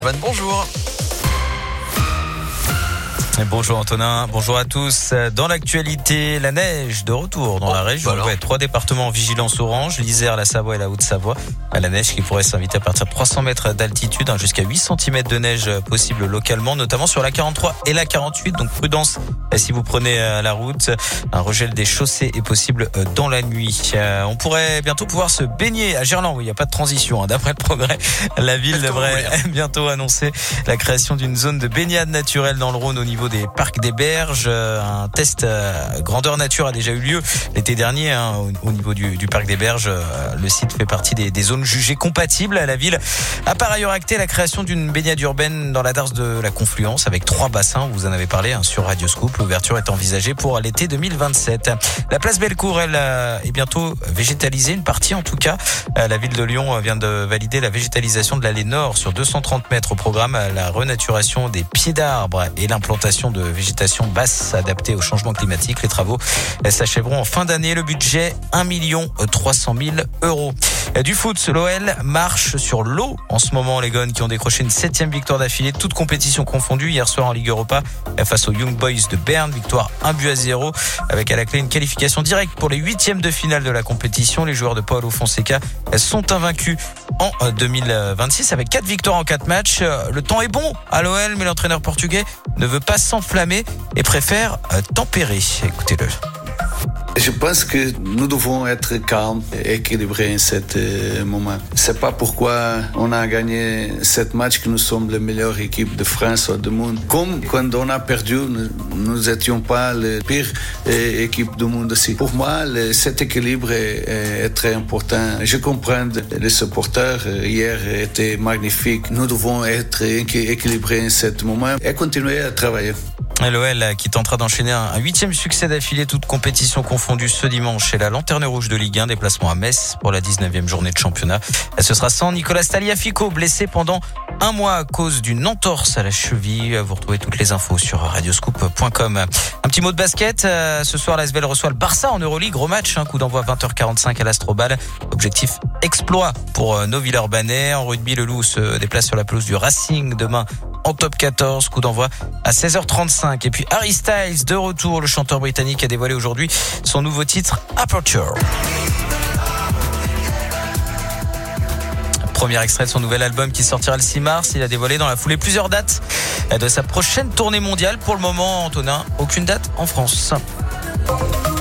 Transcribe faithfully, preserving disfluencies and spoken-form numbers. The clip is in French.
Bonjour. Bonjour Antonin, bonjour à tous. Dans l'actualité, la neige de retour dans oh, la région. voilà. Ouais, trois départements en vigilance orange, l'Isère, la Savoie et la Haute-Savoie. La neige qui pourrait s'inviter à partir de trois cents mètres d'altitude, hein, jusqu'à huit centimètres de neige possible localement, notamment sur la quarante-trois et la quarante-huit. Donc prudence si vous prenez la route. Un regel des chaussées est possible dans la nuit. On pourrait bientôt pouvoir se baigner à Gerland. Oui, il n'y a pas de transition, hein. D'après le Progrès, la ville devrait bientôt annoncer la création d'une zone de baignade naturelle dans le Rhône au niveau des parcs des Berges. Un test grandeur nature a déjà eu lieu l'été dernier, hein, au, au niveau du, du parc des Berges. Le site fait partie des, des zones jugées compatibles. La ville a par ailleurs acté la création d'une baignade urbaine dans la darse de la Confluence avec trois bassins. Vous en avez parlé, hein, sur Radio Scoop. L'ouverture est envisagée pour l'été deux mille vingt-sept. La place Bellecour, elle, est bientôt végétalisée, une partie en tout cas. La ville de Lyon vient de valider la végétalisation de l'allée nord sur deux cent trente mètres. Au programme, la renaturation des pieds d'arbres et l'implantation de végétation basse adaptée au changement climatique. Les travaux s'achèveront en fin d'année. Le budget, un million trois cent mille euros. Du foot, l'O L marche sur l'eau en ce moment. Les Gones qui ont décroché une septième victoire d'affilée, toutes compétitions confondues, hier soir en Ligue Europa face aux Young Boys de Berne. Victoire un but à zéro avec à la clé une qualification directe pour les huitièmes de finale de la compétition. Les joueurs de Paulo Fonseca sont invaincus en deux mille vingt-six avec quatre victoires en quatre matchs. Le temps est bon à l'O L, mais l'entraîneur portugais ne veut pas s'enflammer et préfère tempérer. Écoutez-le. Je pense que nous devons être calmes et équilibrés en ce moment. C'est pas pourquoi on a gagné sept matchs que nous sommes la meilleure équipe de France ou du monde. Comme quand on a perdu, nous n'étions pas la pire équipe du monde aussi. Pour moi, le, cet équilibre est, est très important. Je comprends les supporters. Hier était magnifique. Nous devons être équilibrés en ce moment et continuer à travailler. L'O L qui tentera d'enchaîner un huitième succès d'affilée, toute compétition confondue ce dimanche chez la Lanterne Rouge de Ligue un, déplacement à Metz pour la dix-neuvième journée de championnat. Ce sera sans Nicolas Tagliafico, blessé pendant un mois à cause d'une entorse à la cheville. Vous retrouvez toutes les infos sur radioscoop point com. Un petit mot de basket. Ce soir, l'A S V L reçoit le Barça en Euroleague. Gros match, un coup d'envoi vingt heures quarante-cinq à l'Astrobal. Objectif exploit pour nos Villeurbanais. En rugby, le Loup se déplace sur la pelouse du Racing demain en top quatorze, coup d'envoi à seize heures trente-cinq. Et puis Harry Styles de retour, le chanteur britannique a dévoilé aujourd'hui son nouveau titre Aperture. Premier extrait de son nouvel album qui sortira le six mars. Il a dévoilé dans la foulée plusieurs dates de sa prochaine tournée mondiale. Pour le moment, Antonin, aucune date en France.